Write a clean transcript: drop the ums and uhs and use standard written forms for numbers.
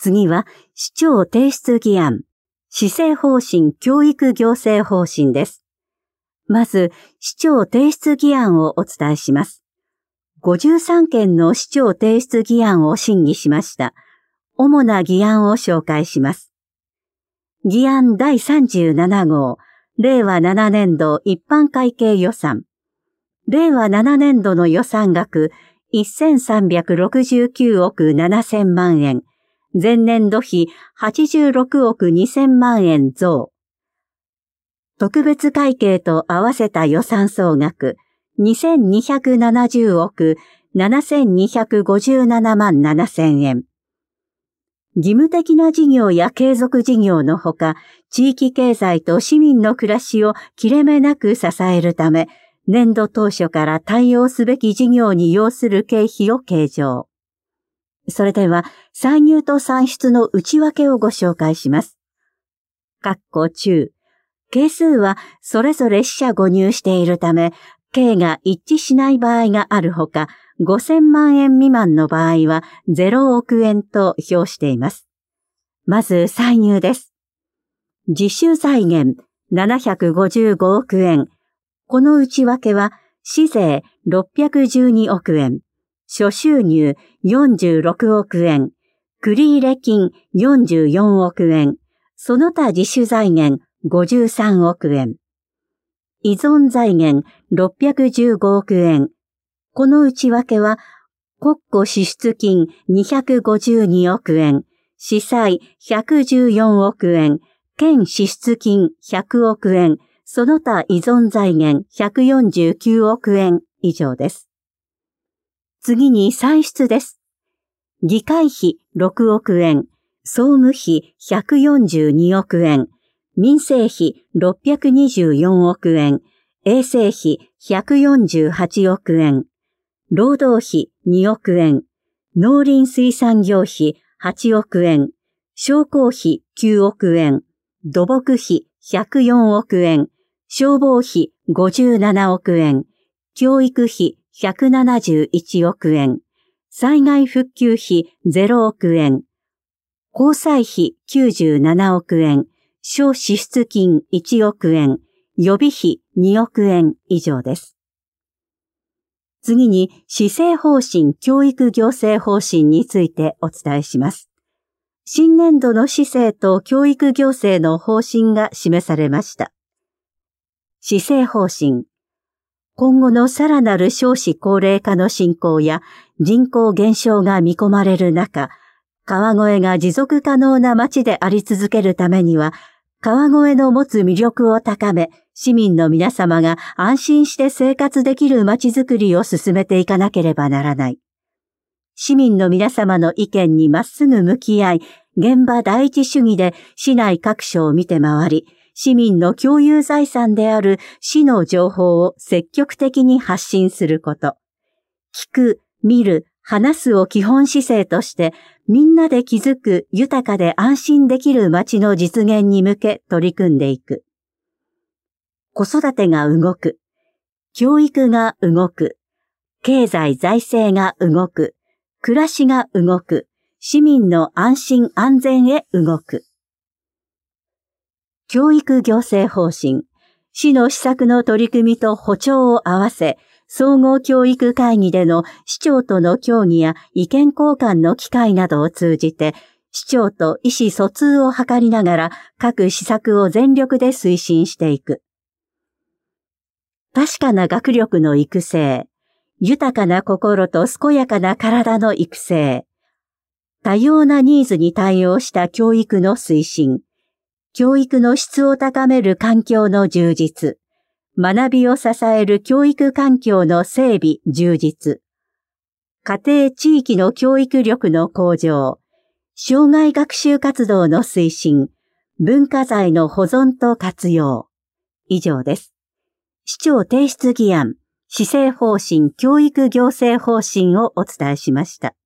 次は、市長提出議案、施政方針教育行政方針です。まず、市長提出議案をお伝えします。53件の市長提出議案を審議しました。主な議案を紹介します。議案第37号、令和7年度一般会計予算。令和7年度の予算額1369億7000万円。前年度比86億2000万円増。特別会計と合わせた予算総額2270億7257万7000円。義務的な事業や継続事業のほか、地域経済と市民の暮らしを切れ目なく支えるため、年度当初から対応すべき事業に要する経費を計上。それでは、歳入と歳出の内訳をご紹介します。中。係数はそれぞれ四捨五入しているため、計が一致しない場合があるほか、5000万円未満の場合は0億円と表しています。まず歳入です。自主財源755億円。この内訳は、市税612億円。諸収入46億円、繰入金44億円、その他自主財源53億円。依存財源615億円。この内訳は、国庫支出金252億円、市債114億円、県支出金100億円、その他依存財源149億円以上です。次に歳出です。議会費6億円、総務費142億円、民生費624億円、衛生費148億円、労働費2億円、農林水産業費8億円、商工費9億円、土木費104億円、消防費57億円、教育費171億円、災害復旧費0億円、交際費97億円、小支出金1億円、予備費2億円以上です。次に、施政方針教育行政方針についてお伝えします。新年度の施政と教育行政の方針が示されました。施政方針。今後のさらなる少子高齢化の進行や人口減少が見込まれる中、川越が持続可能な町であり続けるためには、川越の持つ魅力を高め、市民の皆様が安心して生活できる町づくりを進めていかなければならない。市民の皆様の意見にまっすぐ向き合い、現場第一主義で市内各所を見て回り、市民の共有財産である市の情報を積極的に発信すること。聞く、見る、話すを基本姿勢として、みんなで気づく豊かで安心できる街の実現に向け取り組んでいく。子育てが動く。教育が動く。経済財政が動く。暮らしが動く。市民の安心安全へ動く。教育行政方針。市の施策の取り組みと歩調を合わせ、総合教育会議での市長との協議や意見交換の機会などを通じて、市長と意思疎通を図りながら各施策を全力で推進していく。確かな学力の育成、豊かな心と健やかな体の育成、多様なニーズに対応した教育の推進、教育の質を高める環境の充実、学びを支える教育環境の整備・充実、家庭・地域の教育力の向上、生涯学習活動の推進、文化財の保存と活用。以上です。市長提出議案、施政方針教育行政方針をお伝えしました。